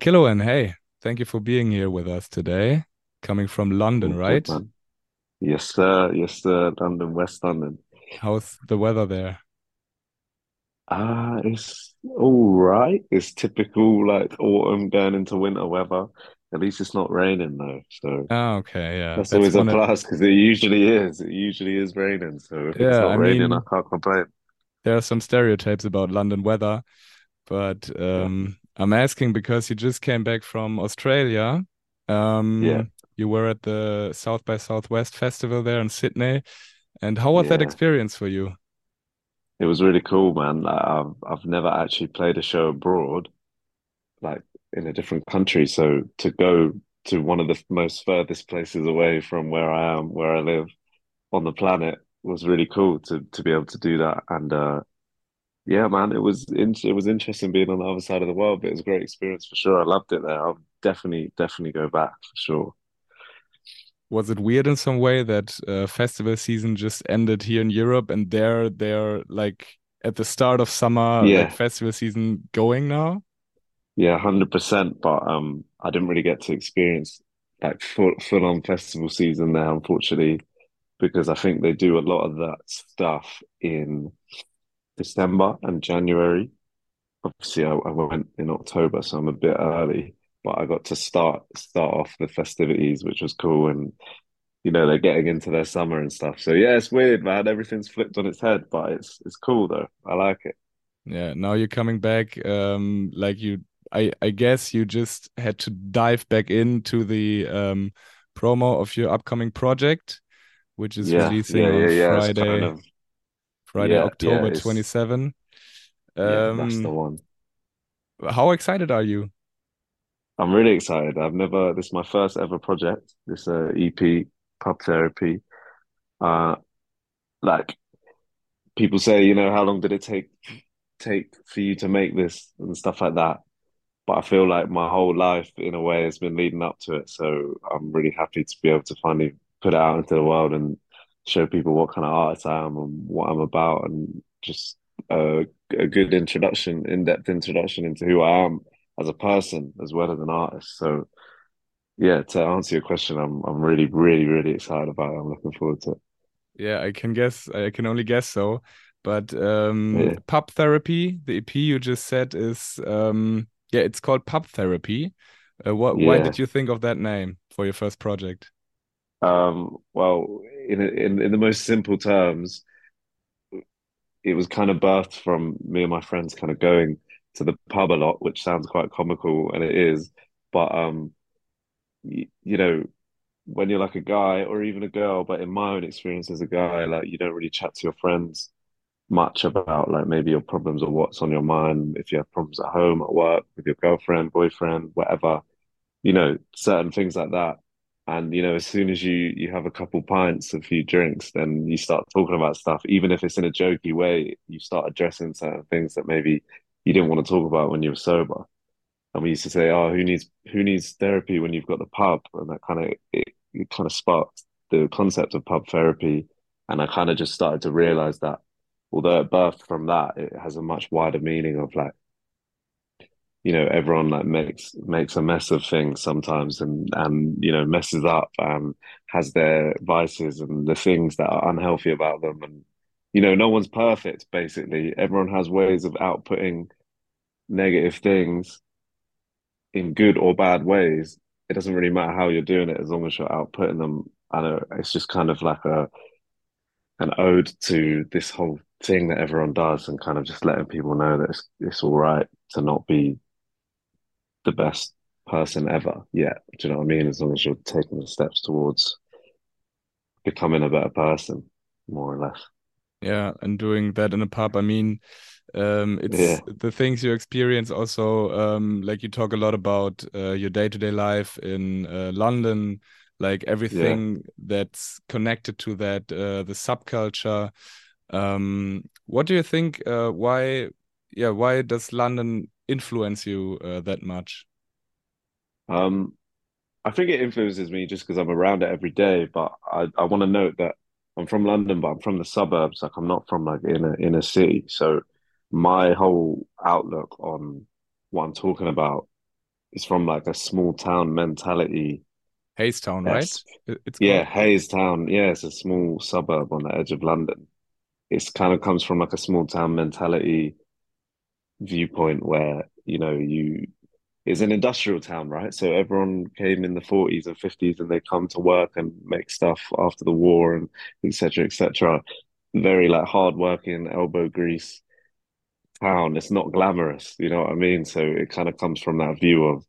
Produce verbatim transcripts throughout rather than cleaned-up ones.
Killoan, hey, thank you for being here with us today. Coming from London, All good, right? man. Yes, sir. Yes, sir. London, West London. How's the weather there? Ah, it's all right. It's typical like autumn going into winter weather. At least it's not raining though, so Ah, okay, yeah. that's That's always a one of, plus because it usually is. It usually is raining. So if it's yeah, not I raining, I mean, can't complain. there are some stereotypes about London weather, but Yeah, um I'm asking because you just came back from Australia. yeah, Um, you were at the South by Southwest festival there in Sydney, and how was that yeah. experience for you? It was really cool, man. Like, I've I've never actually played a show abroad, like in a different country. So to go to one of the most furthest places away from where I am, where I live on the planet was really cool to to be able to do that. And uh yeah, man, it was in, it was interesting being on the other side of the world, but it was a great experience for sure. I loved it there. I'll definitely definitely go back for sure. Was it weird in some way that uh, festival season just ended here in Europe and there they're like at the start of summer, like Yeah, festival season going now? yeah, one hundred percent. But um I didn't really get to experience like full full on festival season there, unfortunately, because I think they do a lot of that stuff in December and January. Obviously, I, I went in October, so I'm a bit early, but I got to start start off the festivities, which was cool. And you know, they're getting into their summer and stuff. So yeah, it's weird, man. Everything's flipped on its head, but it's it's cool though. I like it. Yeah, now you're coming back. Um, like you, I, I guess you just had to dive back into the um, promo of your upcoming project, which is Yeah, releasing yeah, on yeah, yeah. It's kind Friday, of Friday, yeah, yeah. October It's twenty-seventh. yeah, that's the Um, one. how excited are you? I'm really excited. I've never. This is my first ever project. This uh, E P, Pub Therapy. Uh, like people say, you know, how long did it take take for you to make this and stuff like that? But I feel like my whole life, in a way, has been leading up to it. So I'm really happy to be able to finally put it out into the world and show people what kind of artist I am and what I'm about, and just a, a good introduction, in-depth introduction into who I am as a person as well as an artist. So yeah, to answer your question, I'm I'm really, really, really excited about it. I'm looking forward to it. Yeah, I can guess. I can only guess so. But um, Yeah, pub therapy, the E P you just said is um, yeah, it's called pub therapy. Uh, what? Why yeah. did you think of that name for your first project? Um, well, in in in the most simple terms, it was kind of birthed from me and my friends kind of going to the pub a lot, which sounds quite comical, and it is. But um, you, you know, when you're like a guy or even a girl, but in my own experience as a guy, like you don't really chat to your friends much about like maybe your problems or what's on your mind. If you have problems at home, at work, with your girlfriend, boyfriend, whatever, you know, certain things like that. And you know, as soon as you you have a couple pints, a few drinks, then you start talking about stuff. Even if it's in a jokey way, you start addressing certain things that maybe you didn't want to talk about when you were sober. And we used to say, "Oh, who needs who needs therapy when you've got the pub?" And that kind of it, it kind of sparked the concept of pub therapy. And I kind of just started to realize that although it birthed from that, it has a much wider meaning of like you know everyone like makes makes a mess of things sometimes and and you know messes up and has their vices and the things that are unhealthy about them, and you know no one's perfect. Basically everyone has ways of outputting negative things in good or bad ways. It doesn't really matter how you're doing it as long as you're outputting them. I know it's just kind of like a an ode to this whole thing that everyone does, and kind of just letting people know that it's, it's all right to not be the best person ever yet. Do you know what I mean? As long as you're taking the steps towards becoming a better person, more or less. Yeah, and doing that in a pub. I mean, um, it's Yeah, the things you experience also. Um, like you talk a lot about uh, your day-to-day life in uh, London, like yeah. everything that's connected to that, uh, the subculture. Um, what do you think? Uh, why, yeah, why does London influence you uh, that much? Um, I think it influences me just because I'm around it every day. But I, I want to note that I'm from London, but I'm from the suburbs. Like I'm not from like in a in a city. So my whole outlook on what I'm talking about it's from like a small town mentality Hayes Town, right? esque. It- It's Yeah, called. Hayes Town. Yeah, it's a small suburb on the edge of London. It's kind of comes from like a small town mentality viewpoint where, you know, you it's an industrial town, right? So everyone came in the forties and fifties and they come to work and make stuff after the war and et cetera, et cetera. Very like hardworking, elbow grease town. It's not glamorous, you know what I mean? So it kind of comes from that view of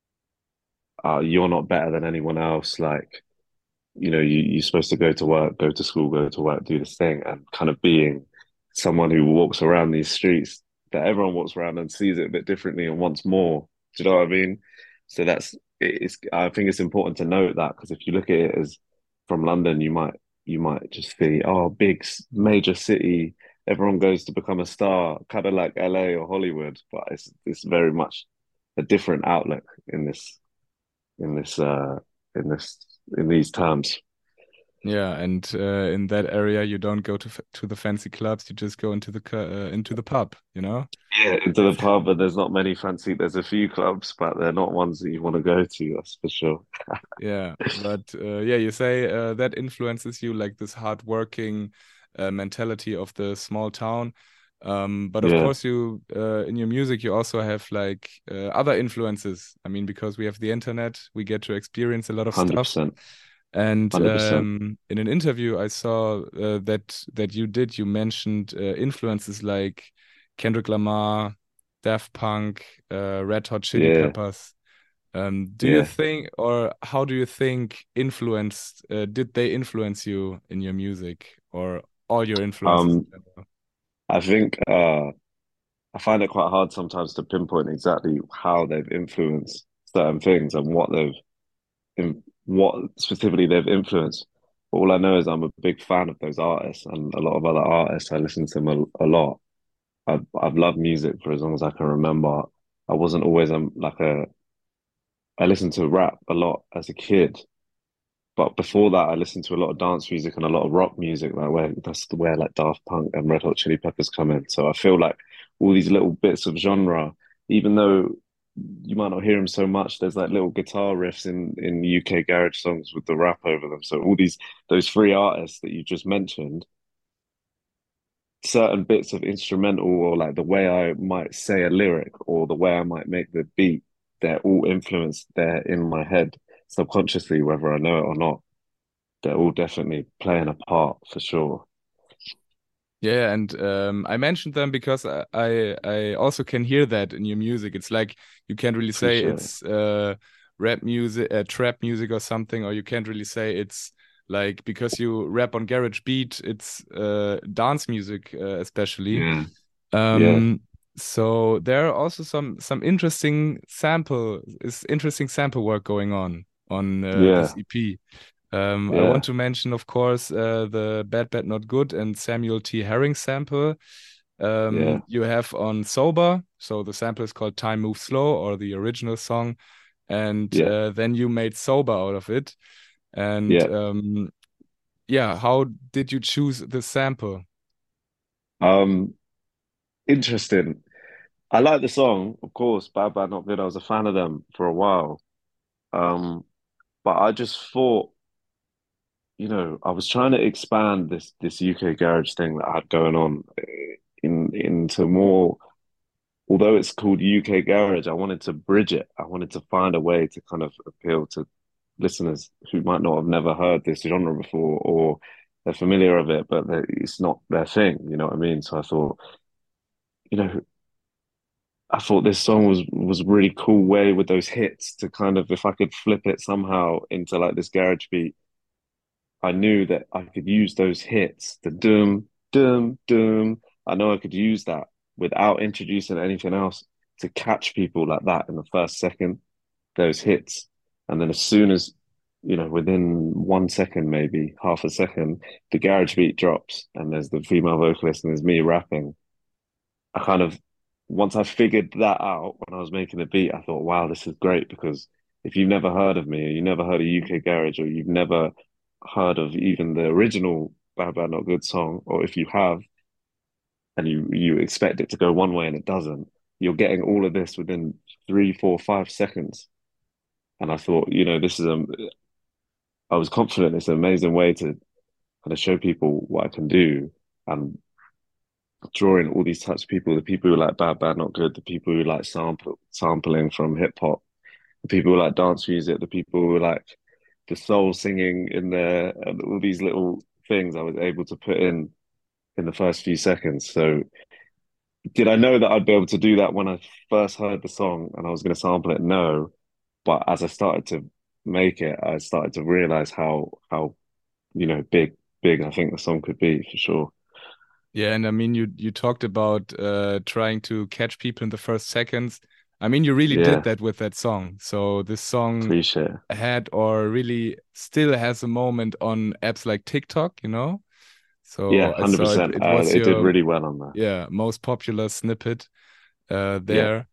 uh, you're not better than anyone else. Like, you know, you, you're supposed to go to work, go to school, go to work, do this thing, and kind of being someone who walks around these streets that everyone walks around and sees it a bit differently and wants more. Do you know what I mean? So that's it's. I think it's important to note that because if you look at it as from London, you might you might just see oh, big major city. Everyone goes to become a star, kind of like L A or Hollywood, but it's it's very much a different outlook in this in this uh in this in these terms. Yeah, and uh, in that area, you don't go to f to the fancy clubs. You just go into the cu- uh, into the pub. You know. Yeah, into the It's pub, but there's not many fancy. There's a few clubs, but they're not ones that you want to go to. That's for sure. Yeah, but uh, yeah, you say uh, that influences you, like this hardworking uh, mentality of the small town. Um, but of Yeah, course, you uh, in your music, you also have like uh, other influences. I mean, because we have the internet, we get to experience a lot of hundred stuff. percent, And hundred percent. um, in an interview I saw uh, that that you did, you mentioned uh, influences like Kendrick Lamar, Daft Punk, uh, Red Hot Chili Yeah, Peppers. Um, do you yeah. think, or how do you think influenced, uh, did they influence you in your music or all your influences in Um, general? I think uh, I find it quite hard sometimes to pinpoint exactly how they've influenced certain things and what they've in what specifically they've influenced. All I know is I'm a big fan of those artists and a lot of other artists. I listen to them a, a lot. I've I've loved music for as long as I can remember. I wasn't always um, like a I listened to rap a lot as a kid, but before that, I listened to a lot of dance music and a lot of rock music. Like where that's where like Daft Punk and Red Hot Chili Peppers come in. So I feel like all these little bits of genre, even though you might not hear them so much, there's like little guitar riffs in in U K garage songs with the rap over them. So all these those three artists that you just mentioned, certain bits of instrumental or like the way I might say a lyric or the way I might make the beat, they're all influenced there in my head subconsciously, whether I know it or not. They're all definitely playing a part for sure. Yeah, and um, I mentioned them because I, I I also can hear that in your music. It's like you can't really say Appreciate it. it's uh, rap music, uh, trap music or something, or you can't really say it's like because you rap on garage beat, it's uh, dance music, uh, especially. Yeah, yeah, Um, so there are also some some interesting sample is interesting sample work going on on uh, this yeah, E P. Um, I want yeah, to mention, of course, uh, the Bad Bad Not Good and Samuel T. Herring sample yeah, um, you have on Sober. So the sample is called Time Moves Slow or the original song. And yeah, uh, then you made Sober out of it. And yeah. um, yeah, how did you choose the sample? Um, interesting. I like the song, of course, Bad Bad Not Good. I was a fan of them for a while. Um, but I just thought, you know, I was trying to expand this this U K garage thing that I had going on eh, in into more, although it's called U K garage, I wanted to bridge it. I wanted to find a way to kind of appeal to listeners who might not have never heard this genre before or they're familiar of it, but it's not their thing. You know what I mean? So I thought, you know, I thought this song was was a really cool way with those hits to kind of if I could flip it somehow into like this garage beat, I knew that I could use those hits, the doom, doom, doom. I know I could use that without introducing anything else to catch people like that in the first second, those hits. And then as soon as, you know, within one second, maybe half a second, the garage beat drops and there's the female vocalist and there's me rapping. I kind of, once I figured that out when I was making the beat, I thought, wow, this is great because if you've never heard of me, or you never heard of U K Garage, or you've never heard of even the original Bad Bad Not Good song, or if you have and you you expect it to go one way and it doesn't, you're getting all of this within three, four, five seconds. And I thought, you know, this is a, I was confident it's an amazing way to kind of show people what I can do and drawing all these types of people, the people who like bad, bad, not good, the people who like sample sampling from hip hop, the people who like dance music, the people who like the soul singing in there, and all these little things I was able to put in in the first few seconds. So did I know that I'd be able to do that when I first heard the song and I was going to sample it? No. But as I started to make it, I started to realize how how you know big big I think the song could be for sure. Yeah, and I mean, you you talked about uh, trying to catch people in the first seconds. I mean, you really did Yeah, that with that song. So this song appreciate it. had or really still has a moment on apps like TikTok, you know? Yeah, So I saw it, one hundred percent. it Uh, was it did your, really well on that. yeah, most popular snippet uh, Yeah, there.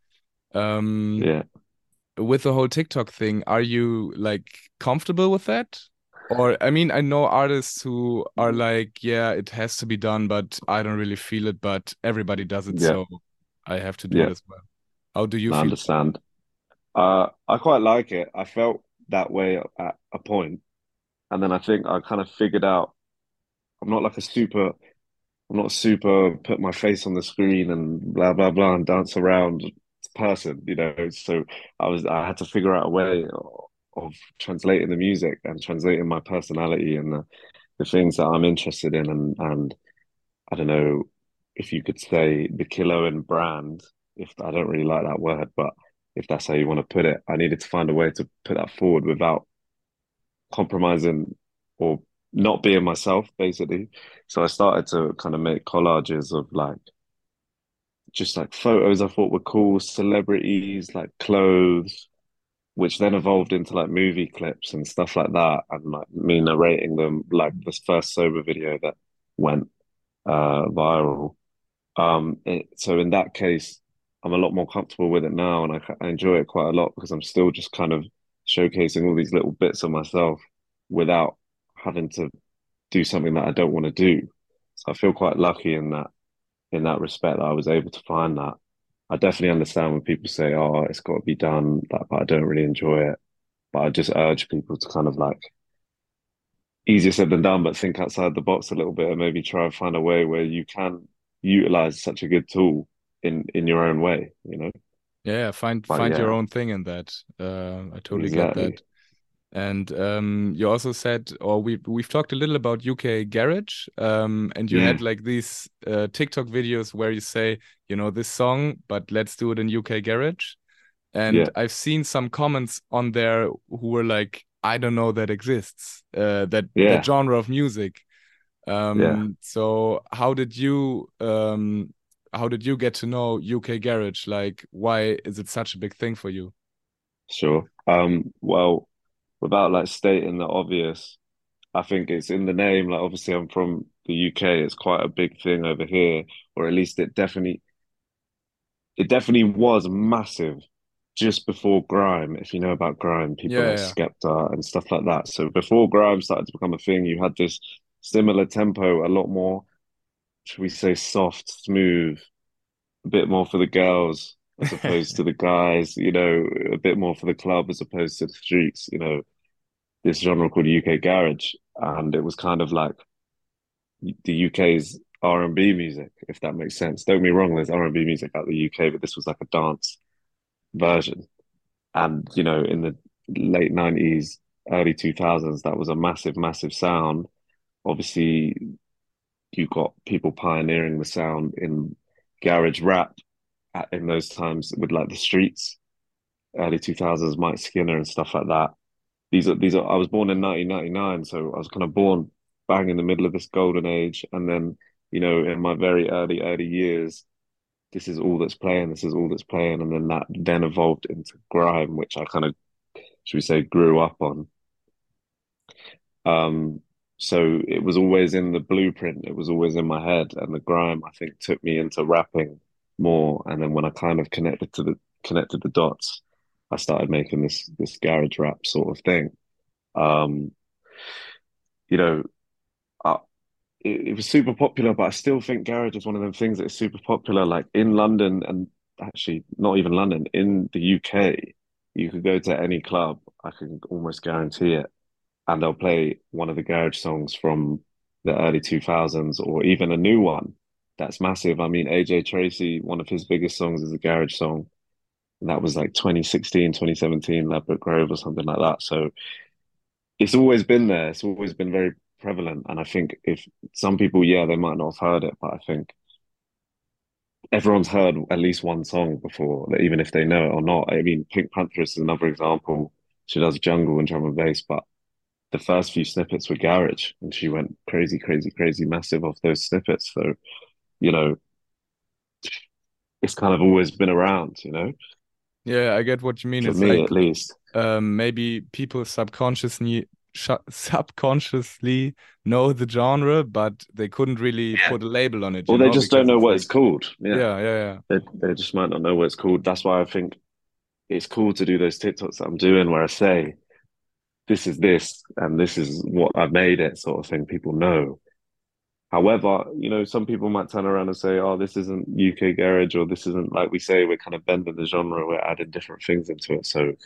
Um, yeah, with the whole TikTok thing, are you like comfortable with that? Or I mean, I know artists who are like, yeah, it has to be done, but I don't really feel it, but everybody does it, yeah, so I have to do it yeah. as well. How do you I feel? understand. Uh, I quite like it. I felt that way at a point, and then I think I kind of figured out I'm not like a super I'm not super put my face on the screen and blah blah blah and dance around person, you know. So I was I had to figure out a way of, of translating the music and translating my personality and the, the things that I'm interested in and and I don't know if you could say the kilo and brand, if I don't really like that word, but if that's how you want to put it, I needed to find a way to put that forward without compromising or not being myself, basically. So I started to kind of make collages of like just like photos I thought were cool, celebrities, like clothes, which then evolved into like movie clips and stuff like that, and like me narrating them, like this first sober video that went uh viral. Um, it, so in that case, I'm a lot more comfortable with it now, and I, I enjoy it quite a lot because I'm still just kind of showcasing all these little bits of myself without having to do something that I don't want to do. So I feel quite lucky in that in that respect that I was able to find that. I definitely understand when people say, "Oh, it's got to be done," that, but I don't really enjoy it. But I just urge people to kind of like easier said than done, but think outside the box a little bit and maybe try and find a way where you can utilize such a good tool in in your own way, you know? Yeah, find But find your yeah, own thing in that. Uh, I totally get that. exactly. And um, you also said, or we we've talked a little about U K Garage, um, and you had Mm, like these uh, TikTok videos where you say, you know, this song, but let's do it in U K Garage. And yeah, I've seen some comments on there who were like, I don't know that exists, uh, that that yeah, genre of music. yeah, Um, so how did you um, how did you get to know U K Garage? Like, why is it such a big thing for you? sure. Um, well, without like stating the obvious, I think it's in the name. Like, obviously, I'm from the U K. It's quite a big thing over here, or at least it definitely it definitely was massive just before grime. If you know about grime, people Yeah, like yeah, Skepta and stuff like that. So before grime started to become a thing, you had this similar tempo, a lot more, should we say, soft, smooth, a bit more for the girls as yeah. opposed to the guys, you know, a bit more for the club as opposed to the streets, you know, this genre called U K Garage. And it was kind of like the U K's R and B music, if that makes sense. Don't get me wrong, there's R and B music out the U K, but this was like a dance version. And, you know, in the late nineties, early two thousands, that was a massive, massive sound. Obviously, you got people pioneering the sound in garage rap at, in those times with like the streets, early two thousands, Mike Skinner and stuff like that. These are, these are, I was born in nineteen ninety-nine, so I was kind of born bang in the middle of this golden age. And then, you know, in my very early, early years, this is all that's playing, this is all that's playing. And then that then evolved into grime, which I kind of should we say, grew up on. Um, so it was always in the blueprint, it was always in my head, and the grime I think took me into rapping more. And then when I kind of connected to the connected the dots, I started making this this garage rap sort of thing. Um, you know, I, it, it was super popular, but I still think garage is one of them things that is super popular, like in London and actually not even London, in the U K, you could go to any club, I can almost guarantee it, and they'll play one of the garage songs from the early two thousands or even a new one that's massive. I mean, A J Tracy, one of his biggest songs is a garage song. And that was like twenty sixteen, twenty seventeen, Ladbroke Grove or something like that. So it's always been there. It's always been very prevalent. And I think if some people, yeah, they might not have heard it, but I think everyone's heard at least one song before, that even if they know it or not. I mean, Pink Pantheress is another example. She does jungle and drum and bass, but the first few snippets were garage, and she went crazy, crazy, crazy massive off those snippets. So, you know, it's kind of always been around, you know, Yeah, I get what you mean. for It's me like at least. um, maybe people subconsciously sh subconsciously know the genre, but they couldn't really Yeah. put a label on it, you Or they know, just don't because know it's what it's like, called. Yeah. yeah, yeah, yeah. They, they just might not know what it's called. That's why I think it's cool to do those TikToks that I'm doing where I say, this is this and this is what I made it sort of thing. People know. However, you know, some people might turn around and say, oh, this isn't U K garage, or this isn't, like we say, we're kind of bending the genre, we're adding different things into it. So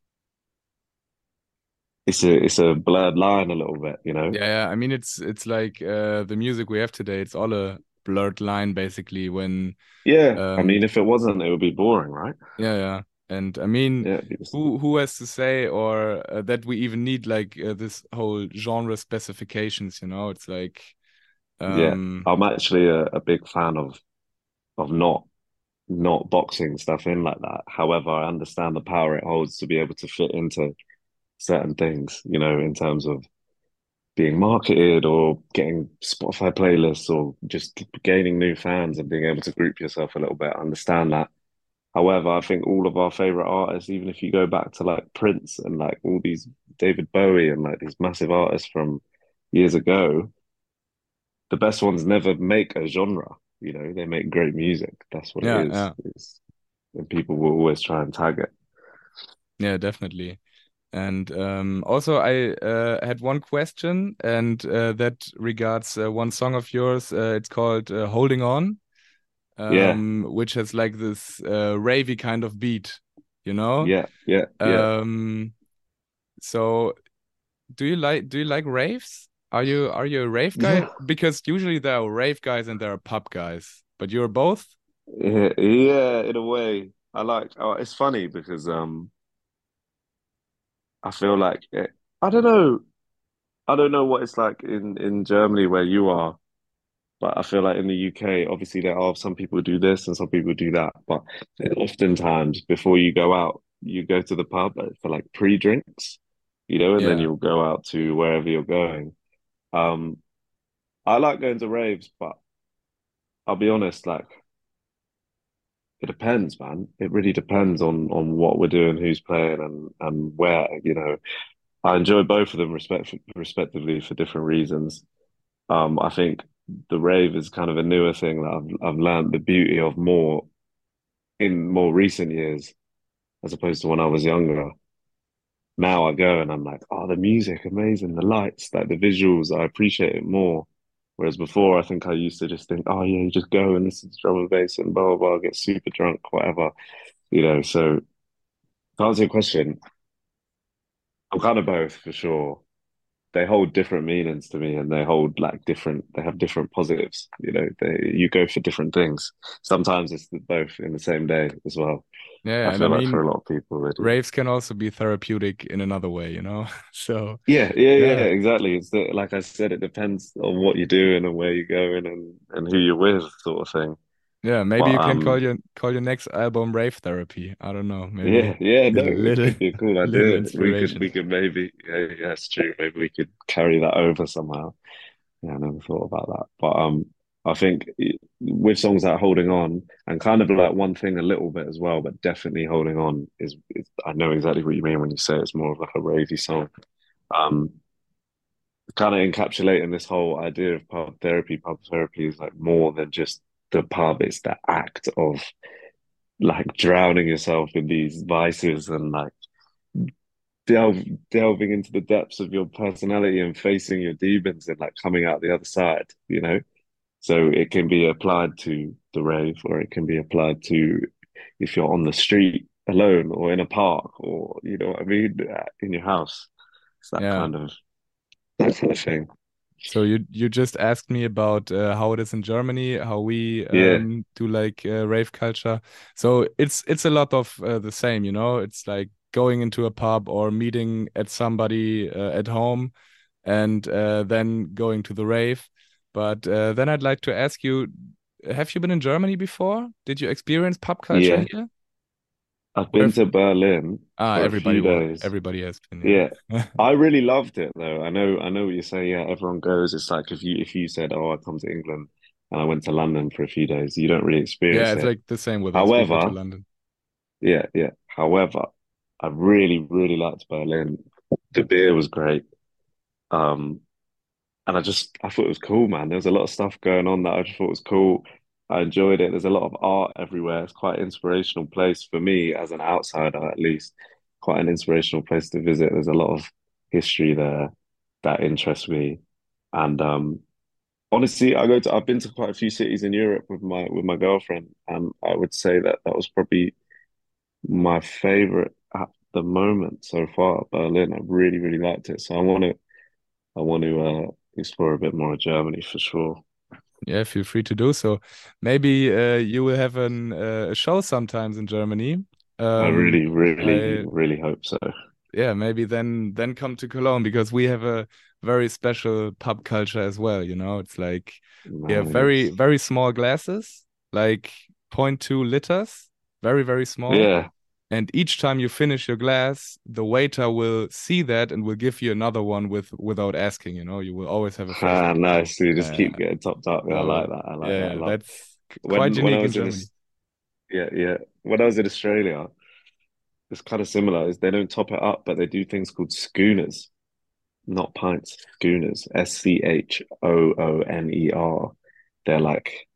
it's a it's a blurred line a little bit, you know? Yeah, yeah. I mean, it's it's like uh, the music we have today. It's all a blurred line, basically. When, Yeah. I um, mean, if it wasn't, it would be boring, right? yeah, yeah. And I mean, Yeah, it'd be the same. who who has to say or uh, that we even need like uh, this whole genre specifications? You know, it's like, Yeah. um, I'm actually a, a big fan of of not not boxing stuff in like that. However, I understand the power it holds to be able to fit into certain things, you know, in terms of being marketed or getting Spotify playlists or just gaining new fans and being able to group yourself a little bit. I understand that. However, I think all of our favorite artists, even if you go back to like Prince and like all these David Bowie and like these massive artists from years ago, the best ones never make a genre. You know, they make great music. That's what it yeah, is. yeah, It's, and people will always try and tag it. yeah, definitely. And um, also, I uh, had one question, and uh, that regards uh, one song of yours. Uh, it's called uh, "Holding On," Yeah, um, which has like this uh, ravey kind of beat, you know. yeah, yeah, yeah. Um, so, do you like do you like raves? Are you are you a rave guy? Yeah, Because usually there are rave guys and there are pub guys, but you're both. yeah, yeah, in a way. I like, oh, it's funny because um I feel like it, I don't know. I don't know what it's like in in Germany where you are, but I feel like in the U K, obviously there are some people who do this and some people do that. But oftentimes before you go out, you go to the pub for like pre-drinks, you know, and then Yeah, you'll go out to wherever you're going. Um, I like going to raves, but I'll be honest, like it depends, man. It really depends on on what we're doing, who's playing, and and where, you know. I enjoy both of them respect respectively for different reasons. Um, I think the rave is kind of a newer thing that I've I've learned the beauty of more in more recent years as opposed to when I was younger. Now I go and I'm like, oh, the music, amazing, the lights, like the visuals, I appreciate it more. Whereas before, I think I used to just think, oh yeah, you just go and listen to drum and bass and blah blah blah, get super drunk, whatever, you know. So to answer your question, I'm kind of both for sure. They hold different meanings to me and they hold like different they have different positives, you know, they you go for different things. Sometimes it's the, both in the same day as well. I yeah, and I feel like for mean, a lot of people they do. raves can also be therapeutic in another way, you know. So, Yeah, yeah, yeah, yeah. exactly. It's the, like I said, it depends on what you're doing and where you're going and and who you're with, sort of thing. Yeah, maybe But you can call um your call your next album Rave Therapy. I don't know. yeah, Maybe yeah, no, little it little could be a cool little idea. We could we inspiration. could maybe, yeah, yeah, that's true. Maybe we could carry that over somehow. Yeah, I never thought about that. But um, I think with songs like Holding On and kind of like One Thing a little bit as well, but definitely Holding On is, is I know exactly what you mean when you say it's more of like a ravey song. Um, kind of encapsulating this whole idea of pub therapy. Pub therapy is like more than just the pub, it's the act of like drowning yourself in these vices and like delve delving into the depths of your personality and facing your demons and like coming out the other side, you know? So it can be applied to the rave or it can be applied to if you're on the street alone or in a park or you know what I mean, uh, in your house. It's that Yeah. kind of that kind of thing. So you you just asked me about uh, how it is in Germany, how we Yeah, um, do like uh, rave culture. So it's it's a lot of uh, the same, you know. It's like going into a pub or meeting at somebody uh, at home, and uh, then going to the rave. But uh, then I'd like to ask you, have you been in Germany before? Did you experience pub culture yeah. here? I've Where? been Have- to Berlin ah, for a everybody few will. days. Everybody has been, Yeah. yeah. I really loved it though. I know I know what you say, yeah, everyone goes. It's like if you if you said, "Oh, I come to England and I went to London for a few days," you don't really Yeah, experience it's it. like the same with us. We go to However, London. yeah, yeah. However, I really, really liked Berlin. The beer was great. Um, and I just I thought it was cool, man. There was a lot of stuff going on that I just thought was cool. I enjoyed it. There's a lot of art everywhere. It's quite an inspirational place for me as an outsider, at least. Quite an inspirational place to visit. There's a lot of history there that interests me. And um, honestly, I go to I've been to quite a few cities in Europe with my with my girlfriend, and I would say that that was probably my favorite at the moment so far. Berlin, I really, really liked it. So I want to I want to uh, explore a bit more of Germany for sure. Yeah, feel free to do so. Maybe uh, you will have an uh, a show sometimes in Germany. I Um, really, really, I really hope so. Yeah, maybe then then come to Cologne because we have a very special pub culture as well, you know. It's like we have very Nice. very small glasses, like zero point two liters, very very small. Yeah. And each time you finish your glass, the waiter will see that and will give you another one with without asking, you know. You will always have a fresh Ah, one. nice. So you just Uh, keep getting topped up. Yeah, I like so that. I like that yeah, a yeah, lot. that's c- quite When when I unique in was in Germany. this, yeah, yeah. When I was in Australia, it's kind of similar. Is they don't top it up, but they do things called schooners, not pints. Schooners. S C H O O N E R. They're like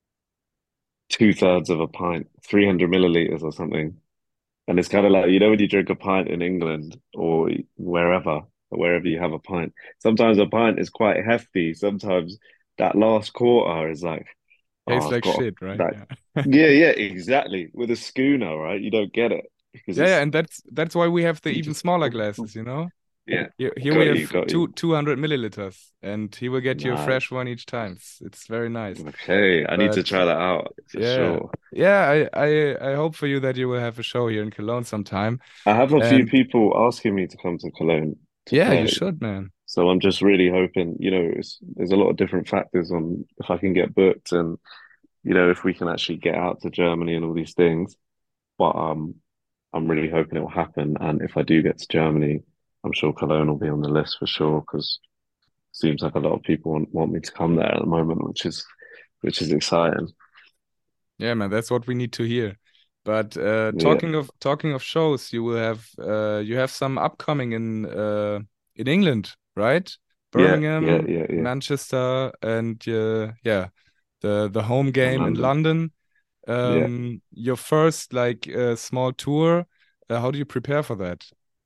two thirds of a pint, three hundred milliliters or something. And it's kind of like, you know, when you drink a pint in England or wherever, wherever you have a pint, sometimes a pint is quite hefty. Sometimes that last quarter is like, oh, Tastes I've like got shit, right? that. Yeah. Yeah, yeah, exactly. With a schooner, right? You don't get it because Yeah, yeah, it's, and that's that's why we have the you even just, smaller glasses, you know? yeah, Here, here we got you, have got two you. two hundred milliliters, and he will get you a fresh Nice. one each time. It's, it's very nice. Okay, I need to But try that out for yeah, sure. yeah, I, I I hope for you that you will have a show here in Cologne sometime. I have a few And people asking me to come to Cologne to yeah, you play. should, man. So I'm just really hoping, you know, it's, there's a lot of different factors on if I can get booked and, you know, if we can actually get out to Germany and all these things. But um, I'm really hoping it will happen. And if I do get to Germany, I'm sure Cologne will be on the list for sure because it seems like a lot of people want, want me to come there at the moment, which is which is exciting. Yeah, man, that's what we need to hear. But uh, Yeah, talking of talking of shows, you will have uh, you have some upcoming in uh, in England, right? yeah, yeah, Birmingham, yeah, yeah. Manchester, and uh, yeah, the the home And game in London. London. Yeah. Um, your first like uh, small tour. Uh, how do you prepare for that?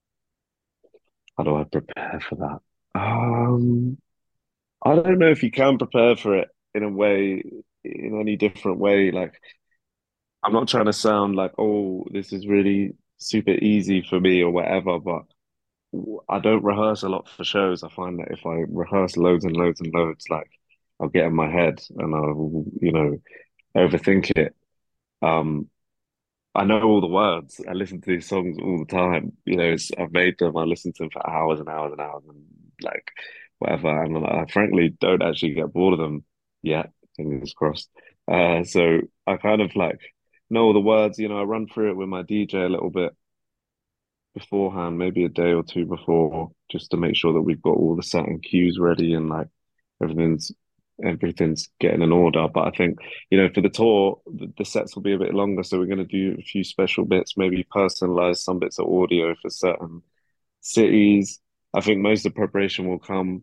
How do I prepare for that? Um, I don't know if you can prepare for it in a way, in any different way. Like, I'm not trying to sound like, oh, this is really super easy for me or whatever, but I don't rehearse a lot for shows. I find that if I rehearse loads and loads and loads, like I'll get in my head and I'll, you know, overthink it. Um, I know all the words. I listen to these songs all the time. You know, it's, I've made them. I listen to them for hours and hours and hours and like whatever. And I frankly don't actually get bored of them yet. Fingers crossed. Uh, so I kind of like know all the words. You know, I run through it with my D J a little bit beforehand, maybe a day or two before, just to make sure that we've got all the set and cues ready and like everything's everything's getting in order. But I think, you know, for the tour, the, the sets will be a bit longer, so we're going to do a few special bits, maybe personalize some bits of audio for certain cities. I think most of the preparation will come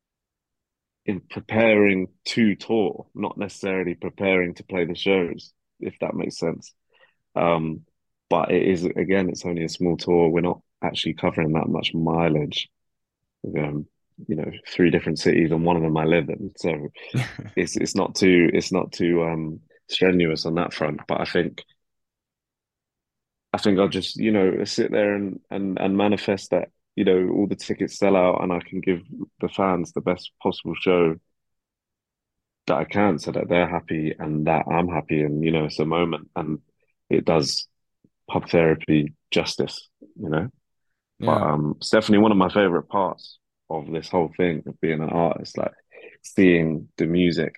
in preparing to tour, not necessarily preparing to play the shows, if that makes sense. Um, but it is again, it's only a small tour. We're not actually covering that much mileage. Um, you know, three different cities, and one of them I live in, so it's it's not too it's not too um strenuous on that front. But I think I think I'll just, you know, sit there and and and manifest that, you know, all the tickets sell out and I can give the fans the best possible show that I can so that they're happy and that I'm happy and, you know, it's a moment and it does pub therapy justice, you know. But Yeah. um it's definitely one of my favorite parts of this whole thing of being an artist, like seeing the music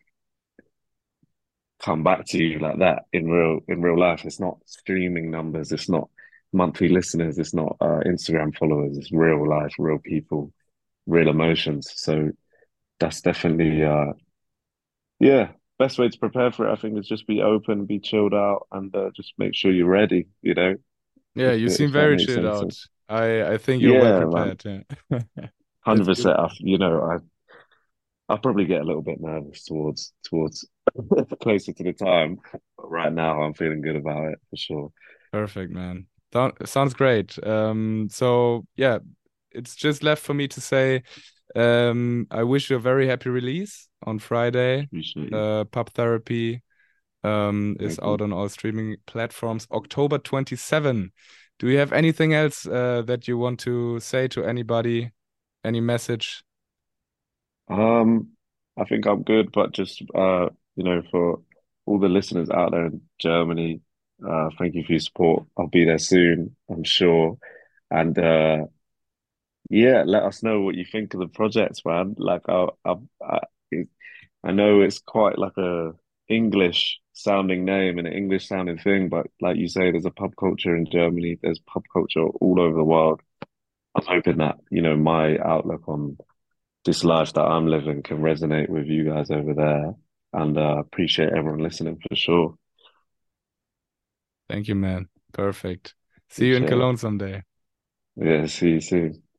come back to you like that in real in real life. It's not streaming numbers, it's not monthly listeners, it's not uh, Instagram followers, it's real life, real people, real emotions. So that's definitely uh yeah, best way to prepare for it, I think, is just be open, be chilled out, and uh, just make sure you're ready, you know, Yeah, if you seem if that very makes chilled sense. out. I I think you're well Yeah, man. prepared. Yeah. That's good. one hundred percent. I, you know, I I probably get a little bit nervous towards towards closer to the time, but right now I'm feeling good about it for sure. Perfect, man. Sound- Sounds great. Um, so yeah, it's just left for me to say, um, I wish you a very happy release on Friday. Appreciate you. Uh, Pub Therapy, um, is Thank out you. on all streaming platforms October twenty-seventh. Do you have anything else uh, that you want to say to anybody? Any message? Um, I think I'm good, but just uh, you know, for all the listeners out there in Germany, uh, thank you for your support. I'll be there soon, I'm sure. And uh yeah, let us know what you think of the projects, man. Like I I I, I know it's quite like a English sounding name and an English sounding thing, but like you say, there's a pub culture in Germany, there's pub culture all over the world. I'm hoping that, you know, my outlook on this life that I'm living can resonate with you guys over there. And uh, appreciate everyone listening for sure. Thank you, man. Perfect. See you in Appreciate it. Cologne someday. Yeah, see you soon.